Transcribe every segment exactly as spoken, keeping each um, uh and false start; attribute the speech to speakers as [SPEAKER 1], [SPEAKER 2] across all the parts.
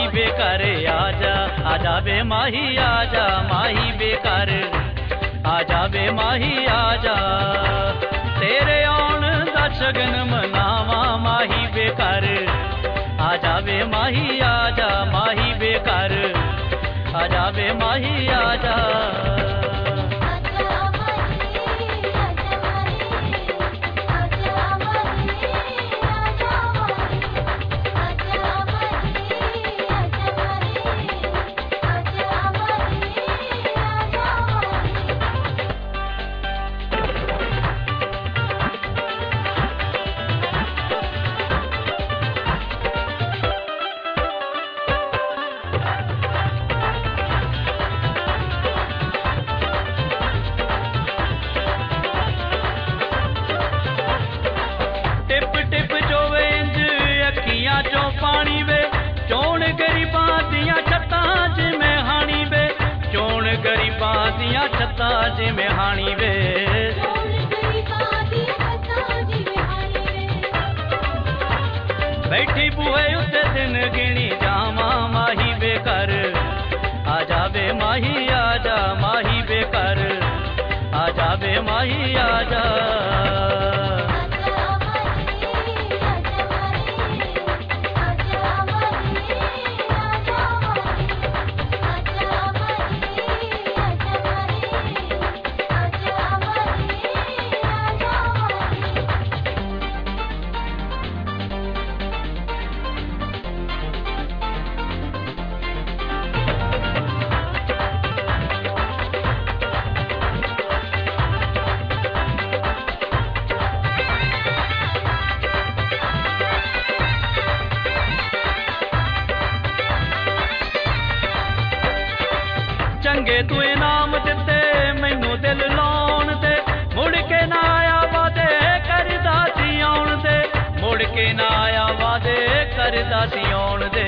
[SPEAKER 1] बेकार आजा आजा वे माही आजा माही बेकार आजा वे माही आजा तेरे आउण दा शगन मनावा माही बेकार आजा वे माही आजा माही बेकार आजा वे माही आजा चो पानी वे चोण गरीबां दियां छत्तां जिवें हाणी वे चोण गरीबां दियां छत्तां जिवें हाणी वे बैठी बूहे उत्ते दिन गिणी जावां माही बेकार आजा वे माही आजा माही बेकार आजा वे माही आजा चंगे तू इनाम दिते मैनू दिल लाउण दे मुड़ के ना आया वादे करदा सी आउण दे मुड़ के ना आया वादे करदा सी आउण दे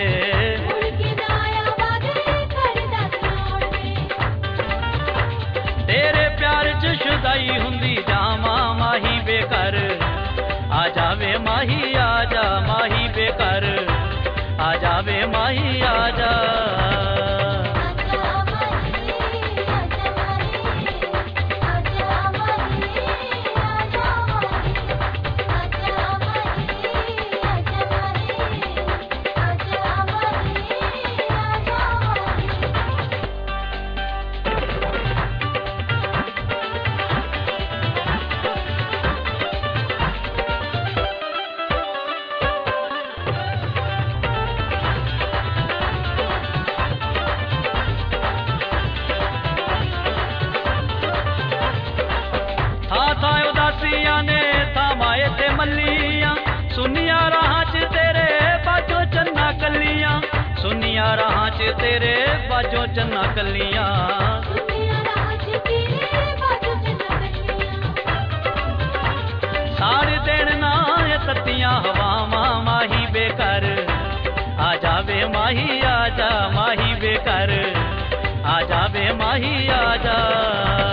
[SPEAKER 1] तेरे प्यार च शुदाई हुंदी जावां माही बेकार आजा वे माही आजा माही बेकार आजा वे माही आजा ने थामाए ते मल्लियां सुनिया राह च तेरे बाजो चन्ना कलियां सुनिया राह च तेरे बाजो चन्ना कलियां सारे दिन ना तत्तियां हवावां माही बेकार आजा वे माही आजा माही बेकार आजा वे माही आजा।